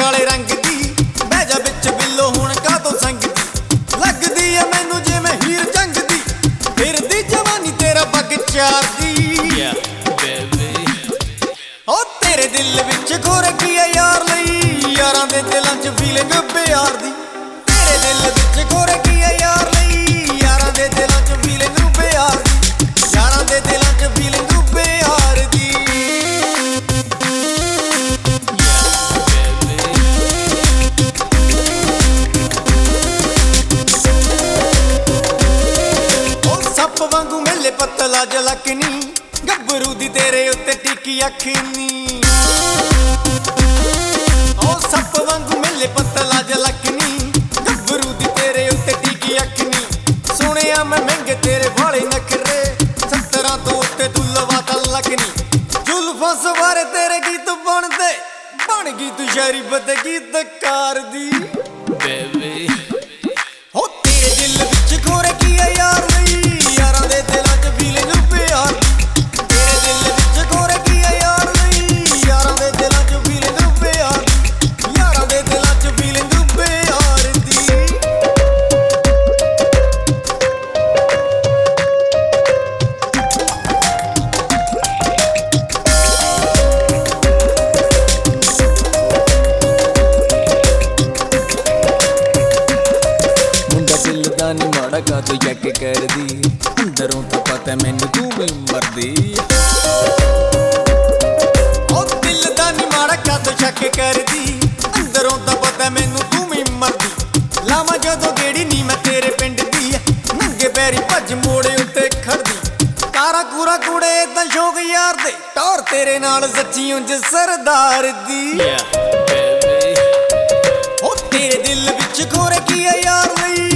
ਵਾਲੇ ਰੰਗ ਦੀ ਬਹਿ ਜਾ ਵਿੱਚ ਬਿੱਲੋ ਹੁਣ ਕਾਹਤੋਂ ਸੰਗਦੀ ਲੱਗਦੀ ਐ ਮੈਨੂੰ ਜਿਵੇਂ ਹੀਰ ਜੰਗ ਦੀ ਫਿਰਦੀ ਜਵਾਨੀ ਤੇਰਾ ਪੱਗ ਚਾਰਦੀ ਓ ਤੇਰੇ ਦਿਲ ਵਿੱਚ ਖੋਰ ਕੀ ਐ ਯਾਰ ਲਈ ਯਾਰਾਂ ਦੇ ਦਿਲਾਂ 'ਚ ਫੀਲਿੰਗ ਪਿਆਰ ਦੀ ਤੇਰੇ ਦਿਲ ਵਿੱਚ ਖੋਰ ਕੀ ਐ ਯਾਰ ਲਈ ਯਾਰਾਂ ਦੇ ਦਿਲਾਂ 'ਚ ਫੀਲਿੰਗ ਪਿਆਰ ਦੀ ਯਾਰਾਂ ਦੇ ਦਿਲਾਂ 'ਚ ਫੀਲਿੰਗ ਪਿਆਰ ਦੀ ਸੱਪ ਵਾਂਗੂ ਮੇਲੇ ਪੱਤਲਾ ਜਲਕਨੀ ਗੱਭਰੂ ਦੀ ਤੇਰੇ ਉੱਤੇ ਟਿੱਕੀ ਅੱਖ ਨੀ ਓ ਸੱਪ ਵਾਂਗੂ ਮੇਲੇ ਪੱਤਲਾ ਜਲਕਨੀ ਗੱਭਰੂ ਦੀ ਤੇਰੇ ਉੱਤੇ ਟਿੱਕੀ ਅੱਖ ਨੀ ਸੁਣਿਆ ਮੈਂ ਮਹਿੰਗੇ ਤੇਰੇ ਵਾਲੇ ਨਖਰੇ 70 ਤੋਂ ਉੱਤੇ ਤੂੰ ਲਵਾ ਤਲਕਨੀ ਜ਼ੁਲਫਾਂ ਸਵਾਰੇ ਤੇਰੇ ਗੀਤ ਬਣਦੇ ਬਣ ਗਈ ਤੂੰ ਸ਼ਾਇਰੀ ਬਦੇ ਗੀਤਕਾਰ ਦੀ ਬੇਬੀ ਹੋ ਤੇਰੇ ਦਿਲ ਵਿੱਚ ਖੋਰੇ ਕੀ ਐ ਯਾਰ ਲਈ ਯਾਰਾਂ ਦੇ ਦਿਲਾਂ 'ਚ ਫੀਲਿੰਗ ਪਿਆਰ ਤੇਰੇ ਦਿਲ ਵਿੱਚ ਖੋਰੇ ਕੀ ਐ ਯਾਰ ਲਈ ਯਾਰਾਂ ਦੇ ਦਿਲਾਂ 'ਚ ਫੀਲਿੰਗ ਪਿਆਰ ਯਾਰਾਂ ਦੇ ਦਿਲਾਂ 'ਚ ਫੀਲਿੰਗ ਪਿਆਰ ਦੀ ਮੁੰਡਾ ਦਿਲ ਦਾ ਨੀ ਮਾੜਾ ਕਾਹਤੋਂ ਚੈੱਕ ਕਰਦੀ ਅੰਦਰੋਂ ਤਾਂ ਪਤਾ ਮੈਨੂੰ ਤੂੰ ਵੀ ਮਰਦੀ ਓ ਦਿਲ ਦਾ ਨੀ ਮਾੜਾ ਕਾਹਤੋਂ ਸ਼ੱਕ ਕਰਦੀ ਅੰਦਰੋਂ ਤਾਂ ਪਤਾ ਮੈਨੂੰ ਤੂੰ ਵੀ ਮਰਦੀ ਲਾਵਾਂ ਜਦੋਂ ਗੇੜੀ ਨੀ ਮੈਂ ਤੇਰੇ ਪਿੰਡ ਦੀ ਨੰਗੇ ਪੈਰੀ ਭੱਜ ਮੋੜੇ ਉੱਤੇ ਖੜਦੀ ਤਾਰਾ ਕੂਰਾ ਕੁੜੇ ਤਾਂ ਸ਼ੌਕ ਯਾਰ ਦੇ ਟੌਰ ਤੇਰੇ ਨਾਲ ਸੱਚੀ ਉਂਝ ਸਰਦਾਰ ਦੀ ਓ ਤੇਰੇ ਦਿਲ ਵਿੱਚ ਖੋਰੇ ਕੀ ਐ ਯਾਰ ਲਈ